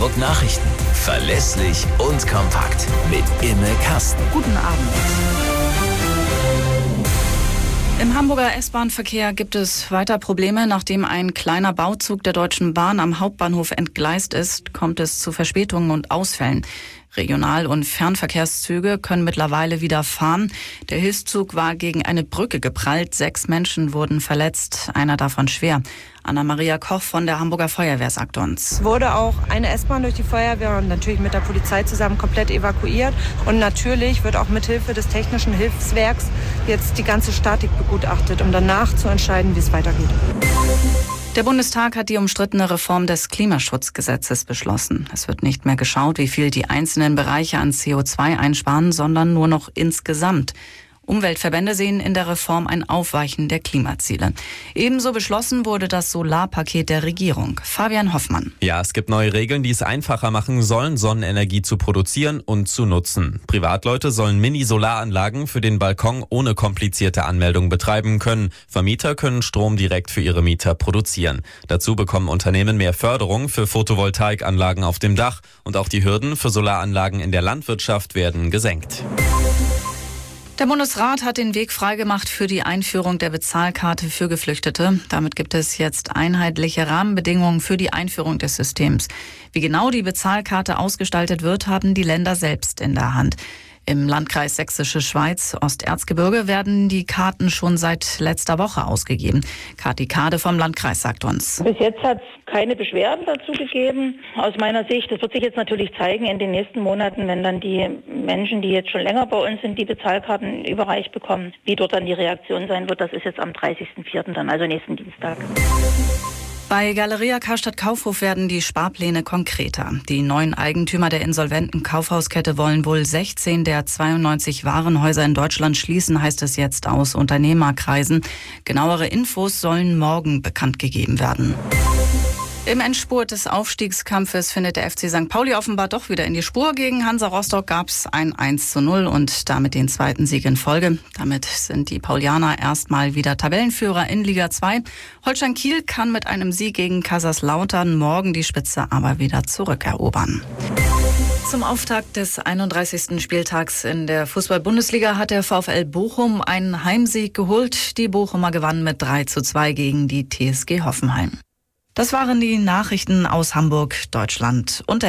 Hamburg Nachrichten. Verlässlich und kompakt. Mit Imme Kasten. Guten Abend. Im Hamburger S-Bahn-Verkehr gibt es weiter Probleme. Nachdem ein kleiner Bauzug der Deutschen Bahn am Hauptbahnhof entgleist ist, kommt es zu Verspätungen und Ausfällen. Regional- und Fernverkehrszüge können mittlerweile wieder fahren. Der Hilfszug war gegen eine Brücke geprallt. 6 Menschen wurden verletzt, einer davon schwer. Anna-Maria Koch von der Hamburger Feuerwehr sagt uns. Wurde auch eine S-Bahn durch die Feuerwehr und natürlich mit der Polizei zusammen komplett evakuiert. Und natürlich wird auch mithilfe des technischen Hilfswerks jetzt die ganze Statik begutachtet, um danach zu entscheiden, wie es weitergeht. Der Bundestag hat die umstrittene Reform des Klimaschutzgesetzes beschlossen. Es wird nicht mehr geschaut, wie viel die einzelnen Bereiche an CO2 einsparen, sondern nur noch insgesamt. Umweltverbände sehen in der Reform ein Aufweichen der Klimaziele. Ebenso beschlossen wurde das Solarpaket der Regierung. Fabian Hoffmann. Ja, es gibt neue Regeln, die es einfacher machen sollen, Sonnenenergie zu produzieren und zu nutzen. Privatleute sollen Mini-Solaranlagen für den Balkon ohne komplizierte Anmeldung betreiben können. Vermieter können Strom direkt für ihre Mieter produzieren. Dazu bekommen Unternehmen mehr Förderung für Photovoltaikanlagen auf dem Dach. Und auch die Hürden für Solaranlagen in der Landwirtschaft werden gesenkt. Der Bundesrat hat den Weg freigemacht für die Einführung der Bezahlkarte für Geflüchtete. Damit gibt es jetzt einheitliche Rahmenbedingungen für die Einführung des Systems. Wie genau die Bezahlkarte ausgestaltet wird, haben die Länder selbst in der Hand. Im Landkreis Sächsische Schweiz, Osterzgebirge, werden die Karten schon seit letzter Woche ausgegeben. Kathi Kade vom Landkreis sagt uns. Bis jetzt hat es keine Beschwerden dazu gegeben. Aus meiner Sicht, das wird sich jetzt natürlich zeigen in den nächsten Monaten, wenn dann die Menschen, die jetzt schon länger bei uns sind, die Bezahlkarten überreicht bekommen, wie dort dann die Reaktion sein wird. Das ist jetzt am 30.04. dann, also nächsten Dienstag. Bei Galeria Karstadt Kaufhof werden die Sparpläne konkreter. Die neuen Eigentümer der insolventen Kaufhauskette wollen wohl 16 der 92 Warenhäuser in Deutschland schließen, heißt es jetzt aus Unternehmerkreisen. Genauere Infos sollen morgen bekannt gegeben werden. Im Endspurt des Aufstiegskampfes findet der FC St. Pauli offenbar doch wieder in die Spur. Gegen Hansa Rostock gab es ein 1:0 und damit den zweiten Sieg in Folge. Damit sind die Paulianer erstmal wieder Tabellenführer in Liga 2. Holstein Kiel kann mit einem Sieg gegen Kaiserslautern morgen die Spitze aber wieder zurückerobern. Zum Auftakt des 31. Spieltags in der Fußball-Bundesliga hat der VfL Bochum einen Heimsieg geholt. Die Bochumer gewannen mit 3:2 gegen die TSG Hoffenheim. Das waren die Nachrichten aus Hamburg, Deutschland und der